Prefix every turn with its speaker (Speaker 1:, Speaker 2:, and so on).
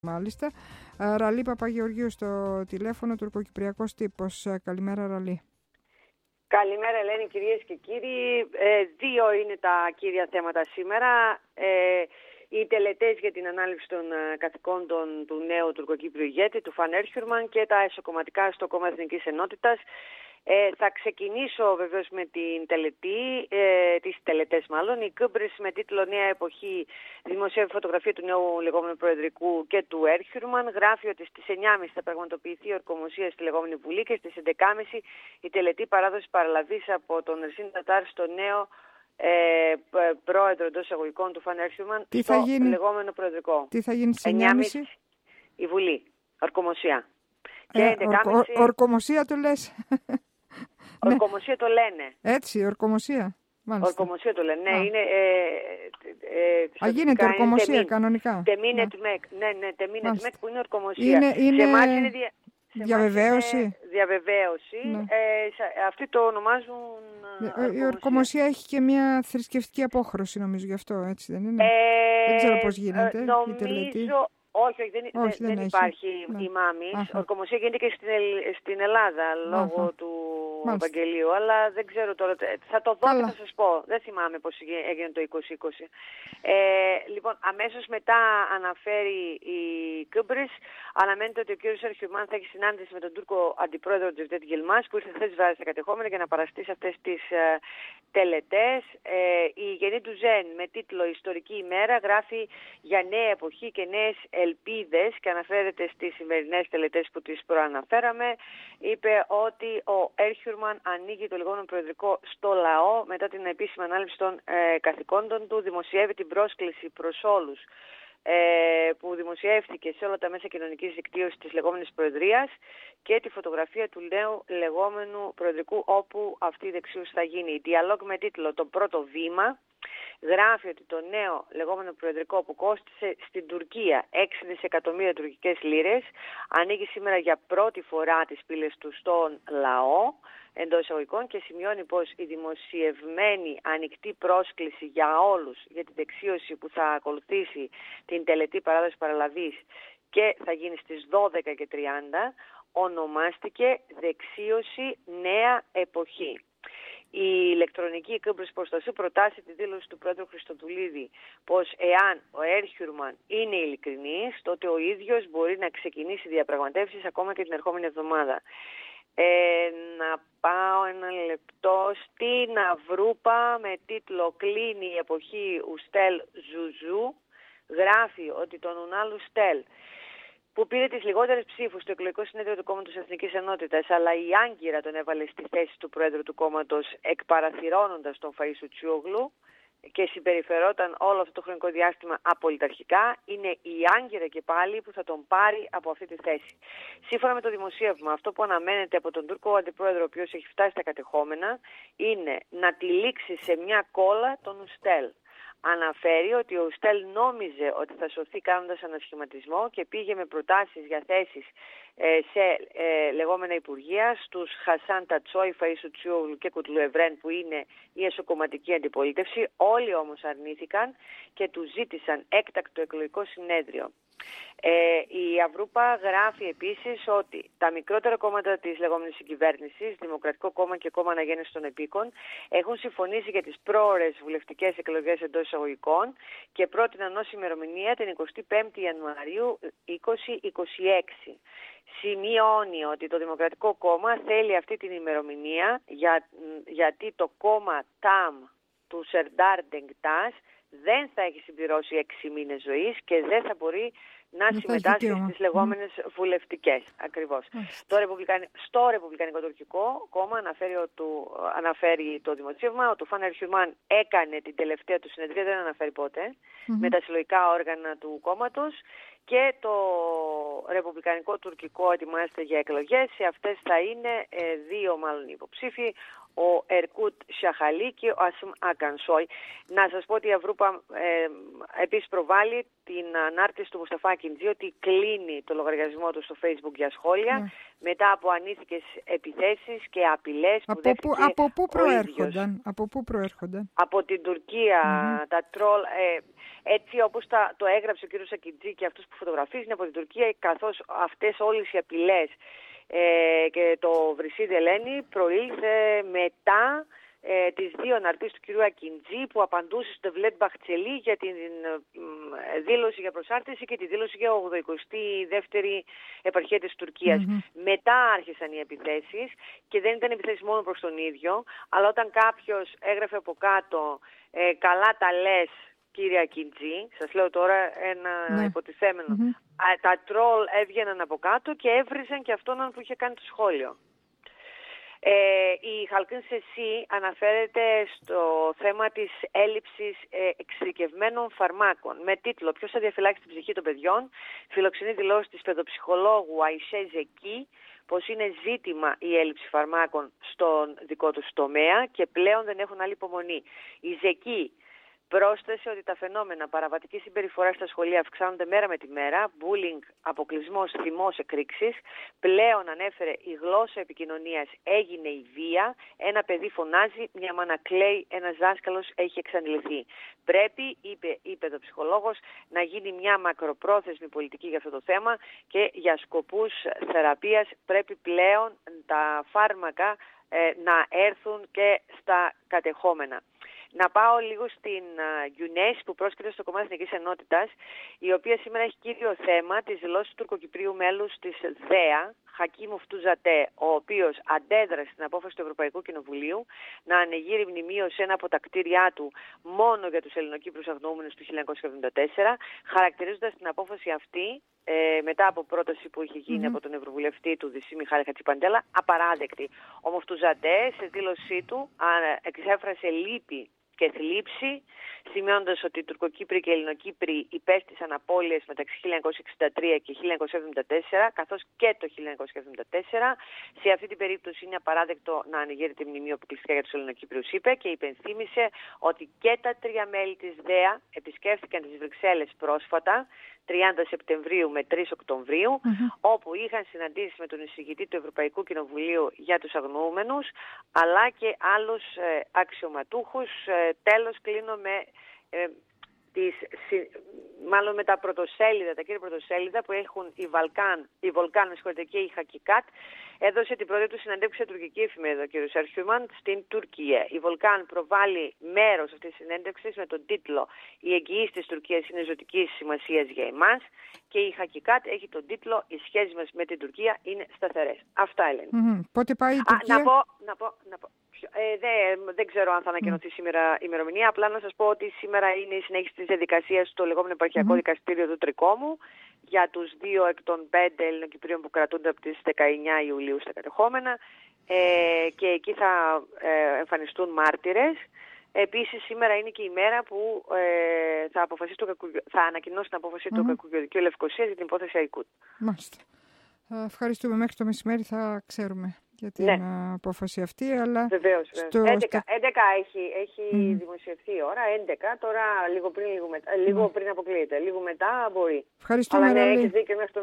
Speaker 1: Μάλιστα. Ραλή Παπαγεωργίου στο τηλέφωνο, τουρκοκυπριακός τύπος. Καλημέρα, Ραλή.
Speaker 2: Καλημέρα, Ελένη, κυρίες και κύριοι. Δύο είναι τα κύρια θέματα σήμερα. Οι τελετές για την ανάληψη των καθηκόντων του νέου τουρκοκύπριου ηγέτη, του Φαν Έρχιουρμαν, και τα εσωκομματικά στο Κόμμα Εθνικής Ενότητας. Θα ξεκινήσω βεβαίως με την τελετή, τις τελετές μάλλον. Η Κύπρης με τίτλο «Νέα εποχή» δημοσιεύει φωτογραφία του νέου λεγόμενου προεδρικού και του Έρχιουρμαν. Γράφει ότι στις 9.30 θα πραγματοποιηθεί η ορκομοσία στη λεγόμενη Βουλή και στις 11.30 η τελετή παράδοση παραλαβής από τον Ερσίν Τατάρ στο νέο πρόεδρο εντός εισαγωγικών του Φαν Έρχιουρμαν στο λεγόμενο προεδρικό.
Speaker 1: Τι θα γίνει στις 9.30?
Speaker 2: Η Βουλή, ορκομοσία.
Speaker 1: Ορκομοσία το λες?
Speaker 2: Ορκομοσία το λένε.
Speaker 1: Έτσι, ορκομοσία. Μάλιστα.
Speaker 2: Ορκομοσία το λένε. Ναι, είναι.
Speaker 1: Γίνεται ορκομοσία κανονικά.
Speaker 2: Τεμίνετ ΜΕΚ. Ναι, τεμίνετ ΜΕΚ που είναι ορκομοσία. Σε εμάς είναι
Speaker 1: διαβεβαίωση.
Speaker 2: Διαβεβαίωση.
Speaker 1: Ναι.
Speaker 2: Αυτοί το ονομάζουν.
Speaker 1: Η ορκομοσία έχει και μια θρησκευτική απόχρωση, νομίζω, γι' αυτό, έτσι δεν είναι? Δεν ξέρω πώς γίνεται η τελετή.
Speaker 2: Όχι, δεν υπάρχει ημάμις. Ορκομοσία γίνεται και στην Ελλάδα λόγω του Ευαγγελίου, αλλά δεν ξέρω τώρα. Θα το δω και θα σας πω. Δεν θυμάμαι πώς έγινε το 2020. Λοιπόν, αμέσως μετά αναφέρει η Κύπρης, αναμένεται ότι ο κ. Έρχιουρμαν θα έχει συνάντηση με τον Τούρκο αντιπρόεδρο Τζεβδέτ Γιλμάς, που ήρθε χθες βράδυ στα κατεχόμενα για να παραστεί σε αυτές τις τελετές. Η Γενή του Ζεν με τίτλο «Ιστορική ημέρα» γράφει για νέα εποχή και νέες ελπίδες και αναφέρεται στις σημερινές τελετές που τις προαναφέραμε. Είπε ότι ο Έρχιουρμαν ανοίγει το λεγόμενο προεδρικό στο λαό μετά την επίσημη ανάληψη των καθηκόντων του. Δημοσιεύει την πρόσκληση προς όλους που δημοσιεύτηκε σε όλα τα μέσα κοινωνικής δικτύωσης της λεγόμενης Προεδρίας και τη φωτογραφία του νέου λεγόμενου προεδρικού, όπου αυτή η δεξίωση θα γίνει. Η διαλόγ με τίτλο «Το πρώτο βήμα» γράφει ότι το νέο λεγόμενο προεδρικό, που κόστισε στην Τουρκία 6 δισεκατομμύρια τουρκικές λίρες, ανοίγει σήμερα για πρώτη φορά τις πύλες του στον λαό εντός εισαγωγικών και σημειώνει πως η δημοσιευμένη ανοιχτή πρόσκληση για όλους για την δεξίωση που θα ακολουθήσει την τελετή παράδοση παραλαβής και θα γίνει στις 12:30 ονομάστηκε «Δεξίωση Νέα Εποχή». Η ηλεκτρονική Κύπρος Προστασίου προτάσει τη δήλωση του πρόεδρου Χριστοδουλίδη πως εάν ο Έρχιουρμαν είναι ειλικρινής, τότε ο ίδιος μπορεί να ξεκινήσει διαπραγματεύσεις ακόμα και την ερχόμενη εβδομάδα. Να πάω ένα λεπτό στην Αυρούπα με τίτλο «Κλείνει η εποχή Ουστέλ Ζουζού». Γράφει ότι τον Ουνάλ Ουστέλ, που πήρε τις λιγότερες ψήφους στο εκλογικό συνέδριο του Κόμματος Εθνικής Ενότητας, αλλά η Άγκυρα τον έβαλε στη θέση του πρόεδρου του κόμματος, εκπαραθυρώνοντας τον Φαΐσουτσιόγλου και συμπεριφερόταν όλο αυτό το χρονικό διάστημα απολυταρχικά, είναι η Άγκυρα και πάλι που θα τον πάρει από αυτή τη θέση. Σύμφωνα με το δημοσίευμα, αυτό που αναμένεται από τον Τούρκο αντιπρόεδρο, ο οποίος έχει φτάσει στα κατεχόμενα, είναι να τυλίξει σε μια κόλλα τον Ουστέλ. Αναφέρει ότι ο Ουστέλ νόμιζε ότι θα σωθεί κάνοντας ανασχηματισμό και πήγε με προτάσεις για θέσεις σε λεγόμενα υπουργεία στους Χασάν Τατσόι, Φαΐσουτσιόγλου και Κουτλού Ευρέν, που είναι η εσωκομματική αντιπολίτευση. Όλοι όμως αρνήθηκαν και του ζήτησαν έκτακτο εκλογικό συνέδριο. Η Αυρούπα γράφει επίσης ότι τα μικρότερα κόμματα της λεγόμενης συγκυβέρνησης, Δημοκρατικό Κόμμα και Κόμμα Αναγέννησης των Επίκων, έχουν συμφωνήσει για τις πρόορες βουλευτικές εκλογές εντός εισαγωγικών και πρότειναν ως ημερομηνία την 25η Ιανουαρίου 2026. Σημειώνει ότι το Δημοκρατικό Κόμμα θέλει αυτή την ημερομηνία γιατί το κόμμα ΤΑΜ του Σερντάρ Ντεγκτάς δεν θα έχει συμπληρώσει 6 μήνες ζωής και δεν θα μπορεί να συμμετάσχει στις λεγόμενες βουλευτικές. Ακριβώς. Στο Ρεπουμπλικανικό Τουρκικό Κόμμα αναφέρει το δημοσίευμα ότι ο Φαν Έρχιουρμαν έκανε την τελευταία του συνεδρία, δεν αναφέρει πότε, με τα συλλογικά όργανα του κόμματος, και το Ρεπουμπλικανικό Τουρκικό ετοιμάζεται για εκλογές. Σε αυτές θα είναι δύο μάλλον υποψήφοι, ο Ερκούτ Σιαχαλή και ο Ασίμ Ακανσόη. Να σας πω ότι η Αυρούπα επίσης προβάλλει την ανάρτηση του Μουσταφά Ακιντζή ότι κλείνει το λογαριασμό του στο Facebook για σχόλια μετά από ανήθικες επιθέσεις και απειλές που δέχτηκε
Speaker 1: από πού προέρχονταν? Από
Speaker 2: την Τουρκία. Τα τρόλ, έτσι όπως το έγραψε ο κ. Ακιντζή και αυτούς που φωτογραφίζει, είναι από την Τουρκία, καθώς αυτές όλες οι απειλές και το Βρυσίδη Ελένη προήλθε μετά τις δύο αναρτήσεις του κ. Ακιντζή που απαντούσε στο Βλέτ Μπαχτσελή για την δήλωση για προσάρτηση και τη δήλωση για 82η επαρχία της Τουρκίας. Μετά άρχισαν οι επιθέσεις και δεν ήταν επιθέσεις μόνο προς τον ίδιο, αλλά όταν κάποιος έγραφε από κάτω «καλά τα λες κύριε Ακιντζή», σας λέω τώρα ένα υποτιθέμενο, τα τρόλ έβγαιναν από κάτω και έβριζαν και αυτόν που είχε κάνει το σχόλιο. Η Χαλκίν Σεσί αναφέρεται στο θέμα της έλλειψης εξειδικευμένων φαρμάκων με τίτλο «Ποιος θα διαφυλάξει την ψυχή των παιδιών?» Φιλοξενεί δηλώσεις της παιδοψυχολόγου Αϊσέ Ζεκί πως είναι ζήτημα η έλλειψη φαρμάκων στον δικό του τομέα και πλέον δεν έχουν άλλη υπομονή. Η Ζεκί πρόσθεσε ότι τα φαινόμενα παραβατική συμπεριφορά στα σχολεία αυξάνονται μέρα με τη μέρα, bullying, αποκλεισμός, θυμός, εκρήξεις. Πλέον, ανέφερε, η γλώσσα επικοινωνίας έγινε η βία, ένα παιδί φωνάζει, μια μάνα κλαίει, ένας δάσκαλος έχει εξαντληθεί. Πρέπει, είπε η παιδοψυχολόγος, να γίνει μια μακροπρόθεσμη πολιτική για αυτό το θέμα και για σκοπούς θεραπείας πρέπει πλέον τα φάρμακα να έρθουν και στα κατεχόμενα. Να πάω λίγο στην UNES που πρόσκειται στο Κομμάτι Εθνικής Ενότητας, η οποία σήμερα έχει κύριο θέμα τις δηλώσεις του τουρκοκυπρίου μέλους της ΔΕΑ, Χακί Μουφτουζατέ, ο οποίος αντέδρασε στην απόφαση του Ευρωπαϊκού Κοινοβουλίου να ανεγείρει μνημείο σε ένα από τα κτίρια του μόνο για τους Ελληνοκύπρους αγνοούμενους του 1974, χαρακτηρίζοντας την απόφαση αυτή, μετά από πρόταση που είχε γίνει από τον Ευρωβουλευτή του Δυσσή Μιχάλη Χατζηπαντέλα, απαράδεκτη. Ο Μουφτουζατέ σε δήλωσή του εξέφρασε λύπη και θλίψη, σημειώνοντας ότι οι Τουρκοκύπροι και οι Ελληνοκύπροι υπέστησαν απώλειες μεταξύ 1963 και 1974, καθώς και το 1974. Σε αυτή την περίπτωση είναι απαράδεκτο να ανεγείρεται μνημείο αποκλειστικά για τους Ελληνοκύπριους, είπε, και υπενθύμησε ότι και τα τρία μέλη της ΔΕΑ επισκέφθηκαν τις Βρυξέλλες πρόσφατα, 30 Σεπτεμβρίου με 3 Οκτωβρίου, όπου είχαν συναντήσεις με τον εισηγητή του Ευρωπαϊκού Κοινοβουλίου για τους αγνοούμενους, αλλά και άλλους αξιωματούχους. Τέλος, κλείνω με με τα πρωτοσέλιδα, τα κύρια πρωτοσέλιδα που έχουν η Βολκάν και η Χακικάτ. Έδωσε την πρώτη του συνέντευξη σε τουρκική εφημερίδα, ο κ. Ερχιούμαν, στην Τουρκία. Η Βολκάν προβάλλει μέρος αυτής της συνέντευξης με τον τίτλο «Οι εγγυήσεις της Τουρκίας είναι ζωτικής σημασίας για εμάς», και η Χακικάτ έχει τον τίτλο «Οι σχέσεις μας με την Τουρκία είναι σταθερές». Αυτά, Ελένη.
Speaker 1: Πότε πάει η Τουρκία?
Speaker 2: Να πω. Δεν ξέρω αν θα ανακοινωθεί σήμερα η ημερομηνία. Απλά να σας πω ότι σήμερα είναι η συνέχιση της διαδικασίας στο λεγόμενο επαρχιακό δικαστήριο του Τρικόμου για τους 2 εκ των 5 Ελληνοκυπρίων που κρατούνται από τις 19 Ιουλίου στα κατεχόμενα, και εκεί θα εμφανιστούν μάρτυρες. Επίσης σήμερα είναι και η μέρα που θα ανακοινώσει την απόφαση του Κακουγιοδικείου Λευκωσίας για την υπόθεση Αϊκούτ.
Speaker 1: Μάλιστα. Ευχαριστούμε. Μέχρι το μεσημέρι θα ξέρουμε για την απόφαση αυτή, αλλά...
Speaker 2: Βεβαίως. 11 έχει δημοσιευθεί η ώρα, 11, τώρα λίγο πριν αποκλείεται. Λίγο μετά μπορεί.
Speaker 1: Ευχαριστούμε.
Speaker 2: Αλλά έχεις δίκιο μέχρι το